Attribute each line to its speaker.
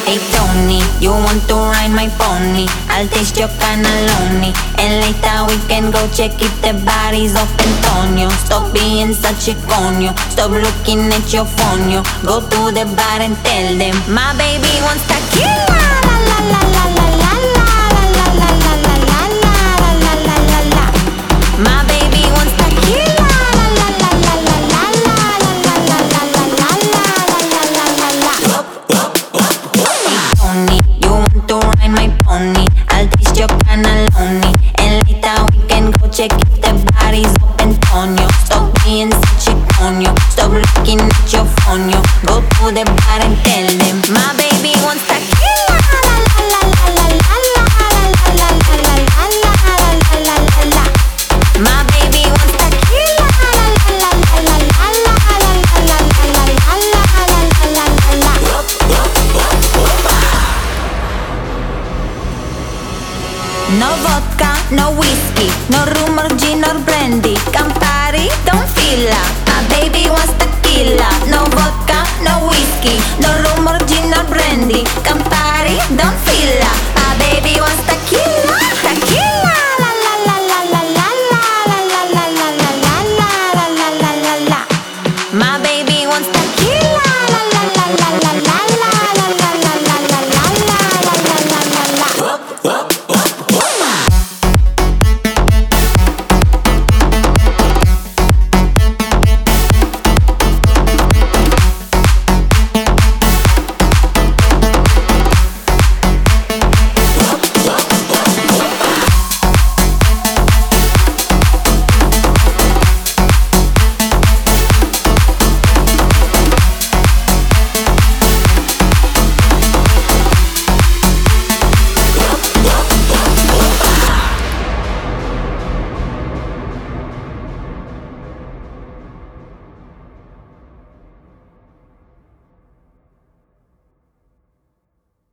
Speaker 1: Hey Tony, you want to ride my pony? I'll taste your cannelloni, and later we can go check if the body's open, Tonio. Stop being such a conio, stop looking at your phone, yo. Go to the bar and tell them my baby wants tequila. La la la la la la la la la la la la la la la la. My baby wants tequila. La la la la la la la la la la la la la la la la. Tony, you want to ride my pony? I'll taste your cannelloni, and later we can go check if the body's open, Tonio. Stop being such a conio, stop looking at your phone, yo. Go to the bar and tell them my baby wants tequila. La la la la la la la la la la la la la la la. My baby wants tequila. La la la la la la la la la la la la la. No vodka, no whiskey, no rum or gin or brandy. Campari, don't feel la. My baby wants tequila. No vodka, no whiskey, no rum or gin or brandy.